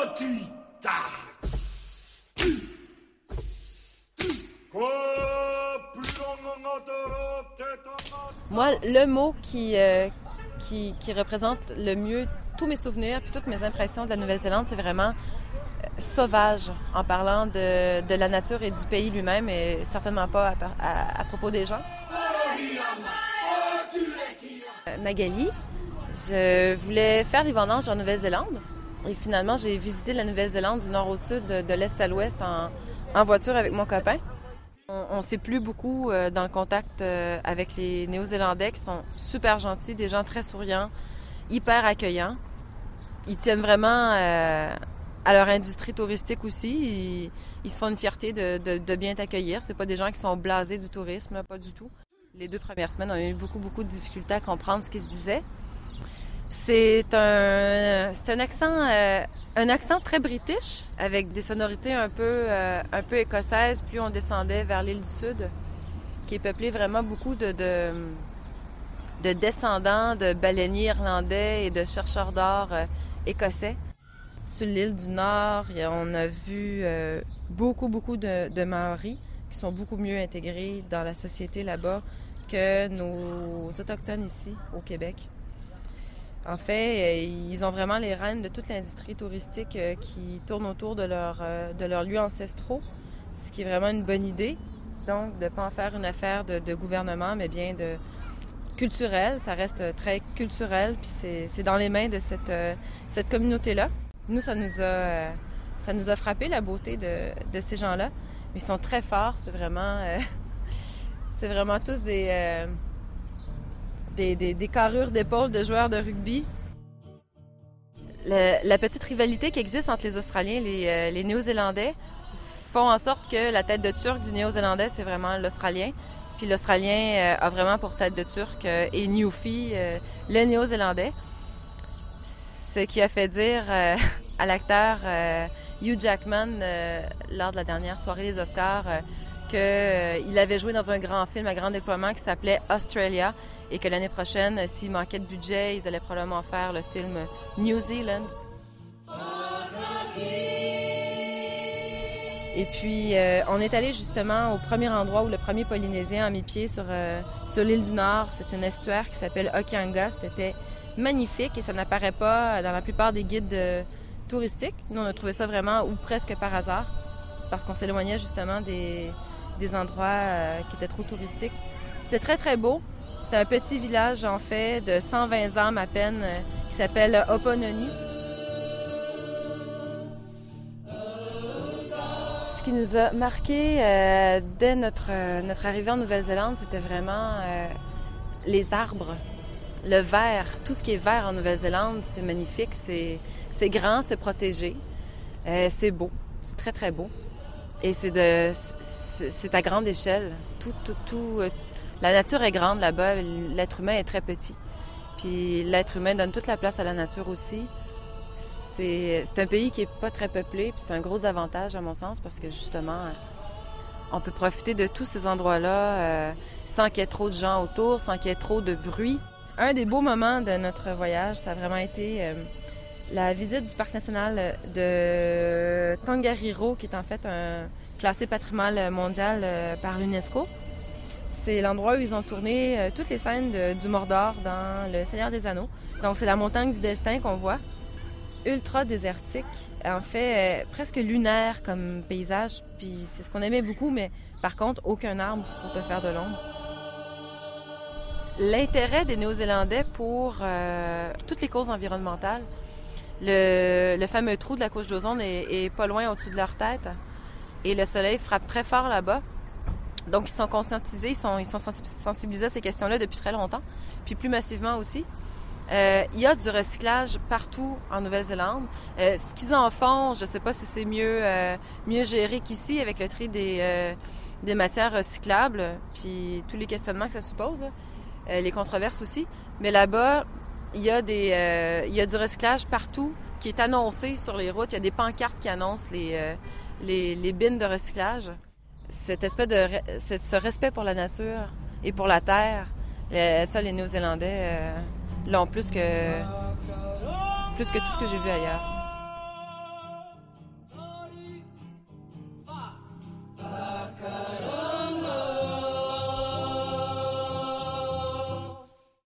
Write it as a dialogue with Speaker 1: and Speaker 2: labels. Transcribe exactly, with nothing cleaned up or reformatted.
Speaker 1: Moi, le mot qui, euh, qui, qui représente le mieux tous mes souvenirs puis toutes mes impressions de la Nouvelle-Zélande, c'est vraiment euh, sauvage, en parlant de, de la nature et du pays lui-même, et certainement pas à, à, à propos des gens. Euh, Magali, je voulais faire des vendanges en Nouvelle-Zélande. Et finalement, j'ai visité la Nouvelle-Zélande du nord au sud, de, de l'est à l'ouest, en, en voiture avec mon copain. On ne s'est plus beaucoup euh, dans le contact euh, avec les Néo-Zélandais qui sont super gentils, des gens très souriants, hyper accueillants. Ils tiennent vraiment euh, à leur industrie touristique aussi. Ils, ils se font une fierté de, de, de bien t'accueillir. C'est pas des gens qui sont blasés du tourisme, là, pas du tout. Les deux premières semaines, on a eu beaucoup, beaucoup de difficultés à comprendre ce qui se disait. C'est un, c'est un accent, euh, un accent très british, avec des sonorités un peu, euh, un peu écossaises, plus on descendait vers l'île du Sud, qui est peuplée vraiment beaucoup de, de, de descendants de baleiniers irlandais et de chercheurs d'or euh, écossais. Sur l'île du Nord, on a vu euh, beaucoup, beaucoup de, de Maoris qui sont beaucoup mieux intégrés dans la société là-bas que nos Autochtones ici, au Québec. En fait, ils ont vraiment les rênes de toute l'industrie touristique qui tourne autour de, leur, de leurs lieux ancestraux, ce qui est vraiment une bonne idée. Donc, de ne pas en faire une affaire de, de gouvernement, mais bien de culturel. Ça reste très culturel, puis c'est, c'est dans les mains de cette, cette communauté-là. Nous, ça nous a, ça nous a frappé, la beauté de, de ces gens-là. Ils sont très forts, c'est vraiment, euh, c'est vraiment tous des... Euh, Des, des, des carrures d'épaule de joueurs de rugby. Le, la petite rivalité qui existe entre les Australiens et les, euh, les Néo-Zélandais font en sorte que la tête de Turc du Néo-Zélandais, c'est vraiment l'Australien. Puis l'Australien euh, a vraiment pour tête de Turc euh, et Newfie, euh, le Néo-Zélandais. Ce qui a fait dire euh, à l'acteur euh, Hugh Jackman, euh, lors de la dernière soirée des Oscars, euh, qu'il avait joué dans un grand film à grand déploiement qui s'appelait Australia, et que l'année prochaine, s'il manquait de budget, ils allaient probablement faire le film New Zealand. Et puis, euh, on est allé justement au premier endroit où le premier Polynésien a mis pied sur, euh, sur l'île du Nord. C'est une estuaire qui s'appelle Hokianga. C'était magnifique et ça n'apparaît pas dans la plupart des guides euh, touristiques. Nous, on a trouvé ça vraiment, ou presque par hasard, parce qu'on s'éloignait justement des, des endroits euh, qui étaient trop touristiques. C'était très, très beau. C'est un petit village, en fait, de cent vingt âmes à peine, euh, qui s'appelle Opononi. Ce qui nous a marqué euh, dès notre, euh, notre arrivée en Nouvelle-Zélande, c'était vraiment euh, les arbres, le vert. Tout ce qui est vert en Nouvelle-Zélande, c'est magnifique, c'est, c'est grand, c'est protégé, euh, c'est beau, c'est très, très beau. Et c'est, de, c'est, c'est à grande échelle. Tout, tout, tout, euh, La nature est grande là-bas, l'être humain est très petit. Puis l'être humain donne toute la place à la nature aussi. C'est, c'est un pays qui n'est pas très peuplé, puis c'est un gros avantage à mon sens parce que justement, on peut profiter de tous ces endroits-là euh, sans qu'il y ait trop de gens autour, sans qu'il y ait trop de bruit. Un des beaux moments de notre voyage, ça a vraiment été euh, la visite du parc national de Tongariro, qui est en fait un classé patrimoine mondial euh, par l'UNESCO. C'est l'endroit où ils ont tourné euh, toutes les scènes de, du Mordor dans Le Seigneur des Anneaux. Donc, c'est la montagne du destin qu'on voit. Ultra désertique, en fait, euh, presque lunaire comme paysage. Puis c'est ce qu'on aimait beaucoup, mais par contre, aucun arbre pour te faire de l'ombre. L'intérêt des Néo-Zélandais pour euh, toutes les causes environnementales. Le, le fameux trou de la couche d'ozone est, est pas loin au-dessus de leur tête. Et le soleil frappe très fort là-bas. Donc, ils sont conscientisés, ils sont, ils sont sensibilisés à ces questions-là depuis très longtemps, puis plus massivement aussi. Euh, il y a du recyclage partout en Nouvelle-Zélande. Euh, ce qu'ils en font, je ne sais pas si c'est mieux, euh, mieux géré qu'ici avec le tri des, euh, des matières recyclables, puis tous les questionnements que ça suppose, là, euh, les controverses aussi. Mais là-bas, il y a des, euh, il y a du recyclage partout qui est annoncé sur les routes. Il y a des pancartes qui annoncent les, euh, les, les bins de recyclage. Cette espèce de ce respect pour la nature et pour la terre, ça, les Néo-Zélandais euh, l'ont plus que, plus que tout ce que j'ai vu ailleurs.